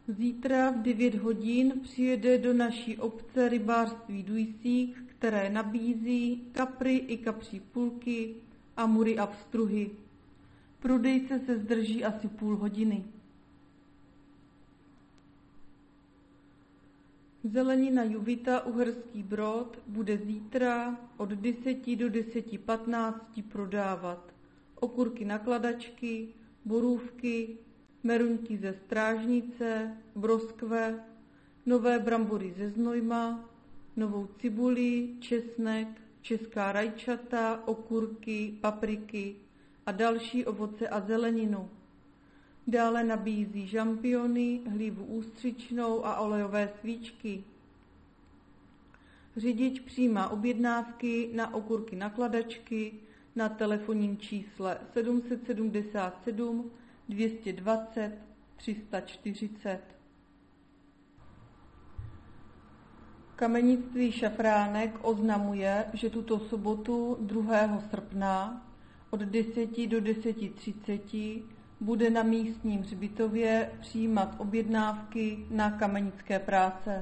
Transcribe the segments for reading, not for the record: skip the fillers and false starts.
Zítra v 9 hodin přijede do naší obce rybářství Dujsík, které nabízí kapry i kapří půlky, amury a pstruhy. Prodejce se zdrží asi půl hodiny. Zelenina Juvita Uherský Brod bude zítra od 10 do 10:15 prodávat okurky nakladačky, borůvky, meruňky ze Strážnice, broskve, nové brambory ze Znojma, novou cibuli, česnek, česká rajčata, okurky, papriky a další ovoce a zeleninu. Dále nabízí žampiony, hlívu ústřičnou a olejové svíčky. Řidič přijímá objednávky na okurky nakladačky na telefonním čísle 777 220 340. Kamenictví Šafránek oznamuje, že tuto sobotu 2. srpna od 10 do 10:30 bude na místním hřbitově přijímat objednávky na kamenické práce.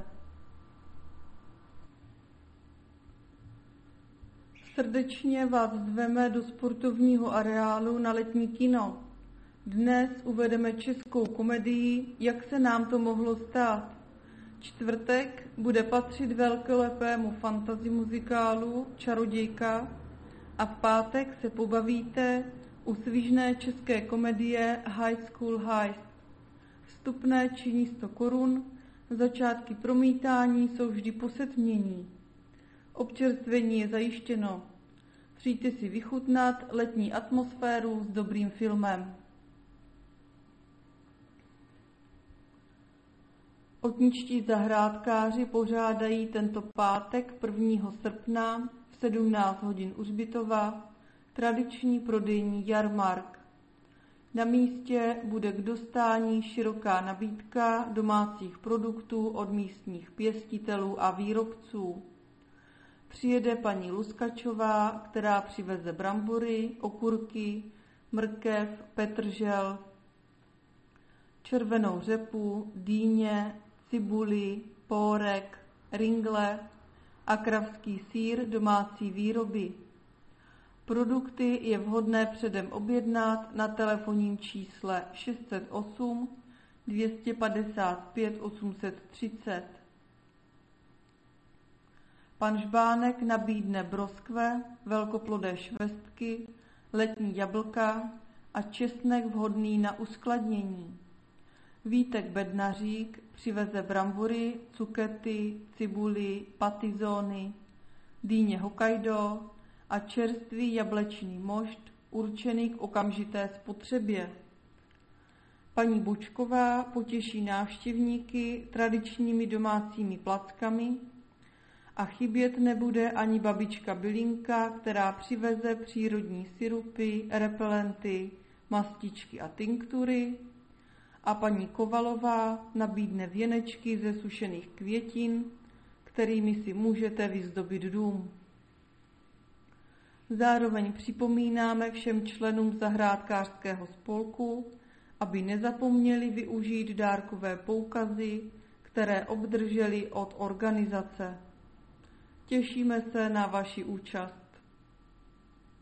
Srdečně vás zveme do sportovního areálu na letní kino. Dnes uvedeme českou komedii Jak se nám to mohlo stát. Čtvrtek bude patřit velkolepému fantasy muzikálu Čarodějka a v pátek se pobavíte u svižné české komedie High School Heist. Vstupné činí 100 korun, začátky promítání jsou vždy po setmění. Občerstvení je zajištěno. Přijďte si vychutnat letní atmosféru s dobrým filmem. Otničtí zahrádkáři pořádají tento pátek 1. srpna v 17 hodin u hřbitova tradiční prodejní jarmark. Na místě bude k dostání široká nabídka domácích produktů od místních pěstitelů a výrobců. Přijede paní Luskačová, která přiveze brambory, okurky, mrkev, petržel, červenou řepu, dýně, cibuli, pórek, ringle a kravský sýr domácí výroby. Produkty je vhodné předem objednat na telefonním čísle 608 255 830. Pan Žbánek nabídne broskve, velkoplodé švestky, letní jablka a česnek vhodný na uskladnění. Vítek Bednařík přiveze brambory, cukety, cibuli, patizóny, dýně Hokkaido a čerstvý jablečný mošt určený k okamžité spotřebě. Paní Bočková potěší návštěvníky tradičními domácími plackami a chybět nebude ani babička Bylinka, která přiveze přírodní sirupy, repelenty, mastičky a tinktury, a paní Kovalová nabídne věnečky ze sušených květin, kterými si můžete vyzdobit dům. Zároveň připomínáme všem členům zahrádkářského spolku, aby nezapomněli využít dárkové poukazy, které obdrželi od organizace. Těšíme se na vaši účast.